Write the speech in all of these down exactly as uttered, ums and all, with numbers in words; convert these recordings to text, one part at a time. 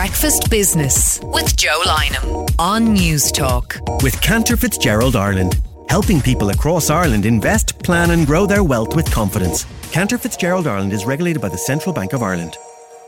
Breakfast Business with Joe Lynham on News Talk. With Cantor Fitzgerald Ireland, helping people across Ireland invest, plan and grow their wealth with confidence. Cantor Fitzgerald Ireland is regulated by the Central Bank of Ireland.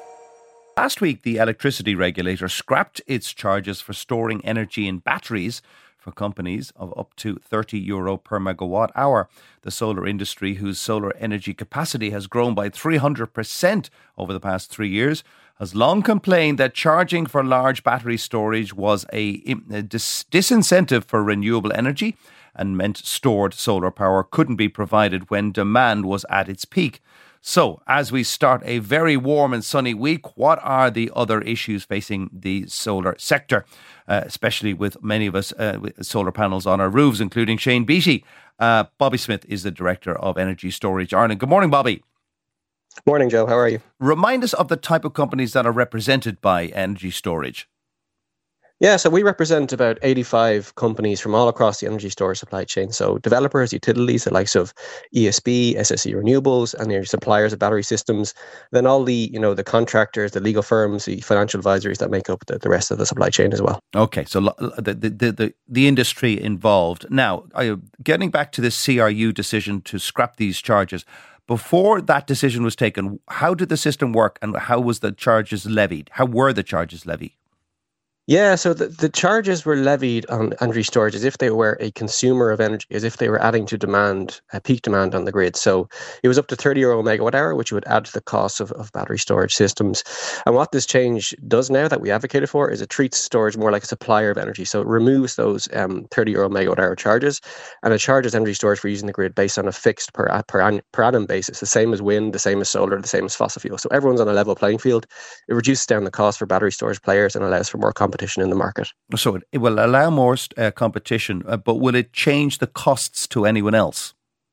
Last week, the electricity regulator scrapped its charges for storing energy in batteries for companies of up to thirty euro per megawatt hour. The solar industry, whose solar energy capacity has grown by three hundred percent over the past three years, has long complained that charging for large battery storage was a, a dis- disincentive for renewable energy and meant stored solar power couldn't be provided when demand was at its peak. So, as we start a very warm and sunny week, what are the other issues facing the solar sector, uh, especially with many of us uh, with solar panels on our roofs, including Shane Beattie? Uh, Bobby Smith is the Director of Energy Storage Ireland. Good morning, Bobby. Morning, Joe. How are you? Remind us of the type of companies that are represented by energy storage. Yeah, so we represent about eighty-five companies from all across the energy storage supply chain. So developers, utilities, the likes of E S B, S S E Renewables, and your suppliers of battery systems. Then all the, you know, the contractors, the legal firms, the financial advisories that make up the, the rest of the supply chain as well. Okay, so the the the, the industry involved. Now, getting back to this C R U decision to scrap these charges, before that decision was taken, how did the system work and how was the charges levied? How were the charges levied? Yeah, so the, the charges were levied on energy storage as if they were a consumer of energy, as if they were adding to demand, uh, peak demand on the grid. So it was up to thirty euro a megawatt hour, which would add to the cost of, of battery storage systems. And what this change does now that we advocated for is it treats storage more like a supplier of energy. So it removes those um, thirty euro megawatt hour charges, and it charges energy storage for using the grid based on a fixed per, per, an, per annum basis, the same as wind, the same as solar, the same as fossil fuel. So everyone's on a level playing field. It reduces down the cost for battery storage players and allows for more competition in the market. So it, it will allow more uh, competition, uh, but will it change the costs to anyone else?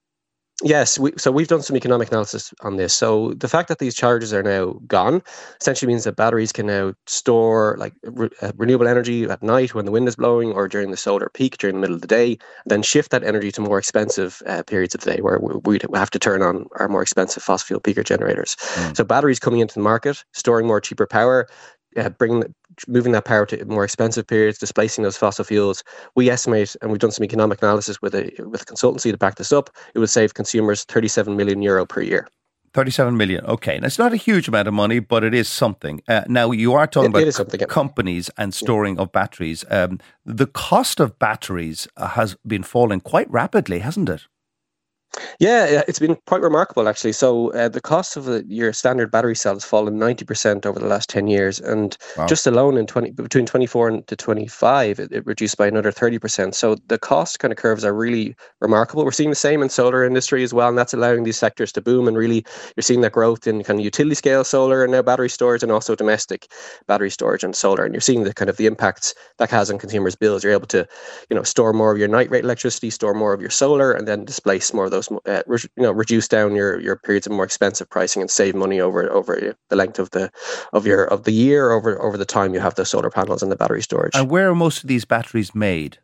Yes, we, so we've done some economic analysis on this. So the fact that these charges are now gone essentially means that batteries can now store like re- uh, renewable energy at night when the wind is blowing or during the solar peak during the middle of the day, then shift that energy to more expensive uh, periods of the day where we have to turn on our more expensive fossil fuel peaker generators. Mm. So batteries coming into the market, storing more cheaper power, Uh, bringing, moving that power to more expensive periods, displacing those fossil fuels. We estimate, and we've done some economic analysis with a with a consultancy to back this up, it would save consumers thirty-seven million euro per year. thirty-seven million. Okay. And it's not a huge amount of money, but it is something. Uh, now, you are talking it, about it c- companies and storing yeah. of batteries. Um, the cost of batteries has been falling quite rapidly, hasn't it? Yeah, it's been quite remarkable, actually. So uh, the cost of the, your standard battery cell has fallen ninety percent over the last ten years. And wow. just alone in twenty between twenty-four and to twenty-five, it, it reduced by another thirty percent. So the cost kind of curves are really remarkable. We're seeing the same in solar industry as well. And that's allowing these sectors to boom. And really, you're seeing that growth in kind of utility scale solar and now battery storage and also domestic battery storage and solar. And you're seeing the kind of the impacts that has on consumers' bills. You're able to, you know, store more of your night rate electricity, store more of your solar, and then displace more of those Uh, re- you know, reduce down your, your periods of more expensive pricing and save money over over the length of the of your of the year over over the time you have the solar panels and the battery storage. And where are most of these batteries made?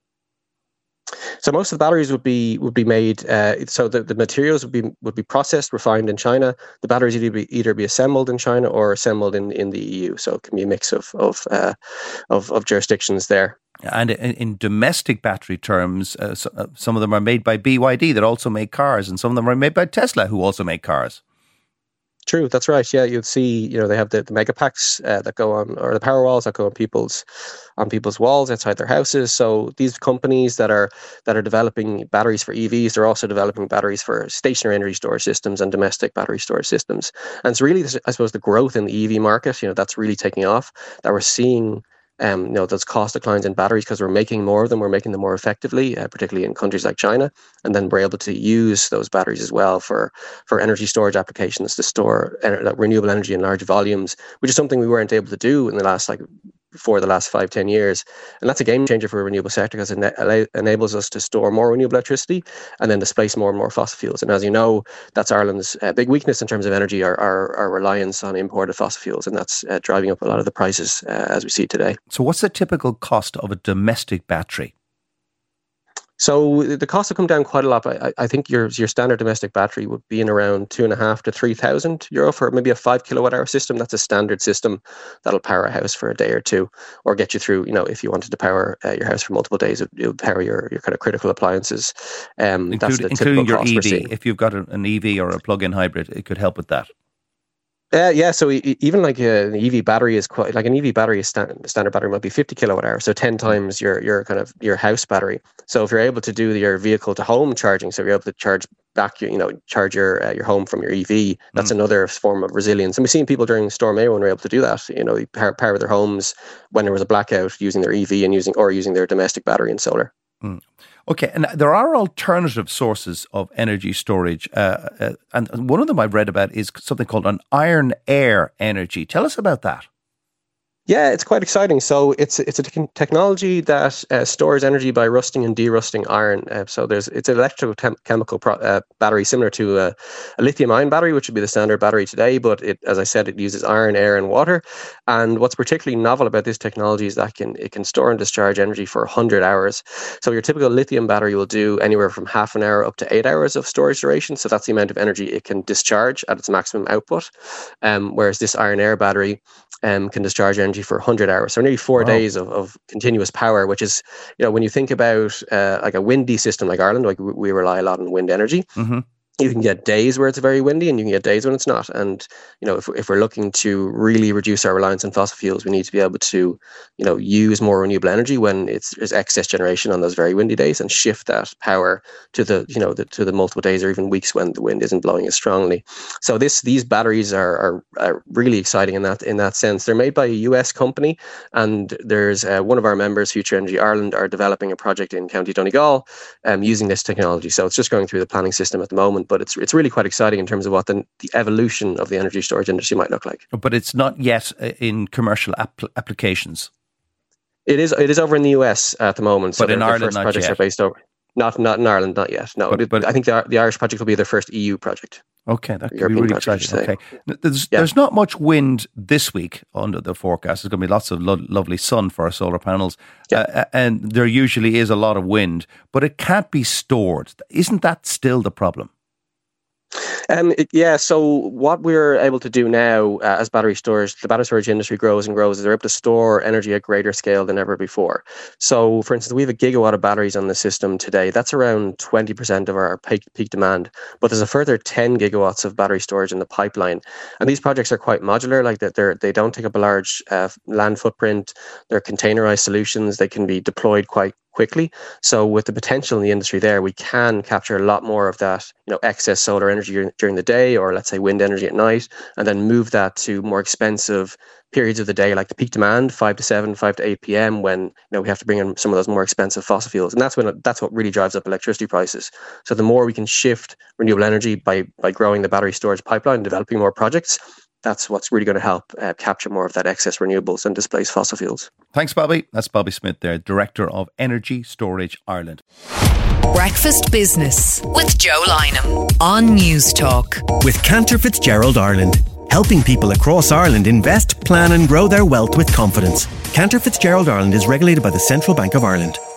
So most of the batteries would be would be made. Uh, so the, the materials would be would be processed, refined in China. The batteries either be either be assembled in China or assembled in, in the E U. So it can be a mix of of uh, of, of jurisdictions there. And in, in domestic battery terms, uh, so, uh, some of them are made by B Y D that also make cars, and some of them are made by Tesla, who also make cars. True, that's right. Yeah, you'd see, you know, they have the, the mega packs uh, that go on, or the power walls that go on people's on people's walls outside their houses. So these companies that are that are developing batteries for E Vs, they're also developing batteries for stationary energy storage systems and domestic battery storage systems. And it's really, I suppose, the growth in the E V market, you know, that's really taking off. That we're seeing. Um, you know, those cost declines in batteries because we're making more of them, we're making them more effectively, uh, particularly in countries like China. And then we're able to use those batteries as well for, for energy storage applications to store en- renewable energy in large volumes, which is something we weren't able to do in the last like for the last five, ten years. And that's a game changer for the renewable sector because it ena- enables us to store more renewable electricity and then displace more and more fossil fuels. And as you know, that's Ireland's uh, big weakness in terms of energy, our, our, our reliance on imported fossil fuels. And that's uh, driving up a lot of the prices uh, as we see today. So what's the typical cost of a domestic battery? So the cost will come down quite a lot. I, I think your your standard domestic battery would be in around two and a half to three thousand euro for maybe a five kilowatt hour system. That's a standard system that'll power a house for a day or two, or get you through. You know, if you wanted to power uh, your house for multiple days, it, it would power your, your kind of critical appliances. Um, Include, that's the including your cost E we're V. seeing. If you've got a, an E V or a plug-in hybrid, it could help with that. Uh, yeah, so e- even like a, an E V battery is quite like an E V battery is stand, standard battery might be fifty kilowatt hour, so ten times your your kind of your house battery. So if you're able to do your vehicle to home charging, so you're able to charge back your you know charge your uh, your home from your E V, that's mm. another form of resilience. And we've seen people during Storm Éowyn when they're able to do that. You know, power, power their homes when there was a blackout using their E V and using or using their domestic battery and solar. Mm. Okay, and there are alternative sources of energy storage, uh, uh, and one of them I've read about is something called an iron air energy. Tell us about that. Yeah, it's quite exciting. So it's it's a te- technology that uh, stores energy by rusting and derusting iron. Uh, so there's it's an electrochemical pro- uh, battery similar to a, a lithium-ion battery, which would be the standard battery today. But it, as I said, it uses iron, air, and water. And what's particularly novel about this technology is that can it can store and discharge energy for one hundred hours. So your typical lithium battery will do anywhere from half an hour up to eight hours of storage duration. So that's the amount of energy it can discharge at its maximum output. Um, whereas this iron air battery um, can discharge energy for one hundred hours, so nearly four wow. days of, of continuous power, which is, you know, when you think about uh, like a windy system like Ireland, like we rely a lot on wind energy. Mm-hmm. You can get days where it's very windy and you can get days when it's not. And, you know, if, if we're looking to really reduce our reliance on fossil fuels, we need to be able to, you know, use more renewable energy when it's there's excess generation on those very windy days and shift that power to the, you know, the, to the multiple days or even weeks when the wind isn't blowing as strongly. So this these batteries are, are, are really exciting in that in that sense. They're made by a U S company, and there's uh, one of our members, Future Energy Ireland, are developing a project in County Donegal um, using this technology. So it's just going through the planning system at the moment. But it's it's really quite exciting in terms of what the, the evolution of the energy storage industry might look like. But it's not yet in commercial ap- applications. It is It is over in the U S at the moment. So but in Ireland, not projects yet. Are based over. Not not in Ireland, not yet. No, but, but I think the the Irish project will be their first E U project. Okay, that could be really exciting. Okay, there's yeah. there's not much wind this week under the forecast. There's going to be lots of lo- lovely sun for our solar panels, yeah. uh, and there usually is a lot of wind, but it can't be stored. Isn't that still the problem? Um, it, yeah, so what we're able to do now uh, as battery storage, the battery storage industry grows and grows, is they're able to store energy at greater scale than ever before. So, for instance, we have a gigawatt of batteries on the system today. That's around twenty percent of our peak, peak demand. But there's a further ten gigawatts of battery storage in the pipeline. And these projects are quite modular, like that they're they don't take up a large uh, land footprint. They're containerized solutions. They can be deployed quite quickly. So with the potential in the industry there, we can capture a lot more of that, you know, excess solar energy during, during the day, or let's say wind energy at night, and then move that to more expensive periods of the day, like the peak demand, five to seven, five to eight p.m. when, you know, we have to bring in some of those more expensive fossil fuels. And that's when that's what really drives up electricity prices. So the more we can shift renewable energy by by growing the battery storage pipeline, developing more projects, that's what's really going to help uh, capture more of that excess renewables and displace fossil fuels. Thanks, Bobby. That's Bobby Smith there, Director of Energy Storage Ireland. Breakfast Business with Joe Lynham on News Talk. With Cantor Fitzgerald Ireland, helping people across Ireland invest, plan and grow their wealth with confidence. Cantor Fitzgerald Ireland is regulated by the Central Bank of Ireland.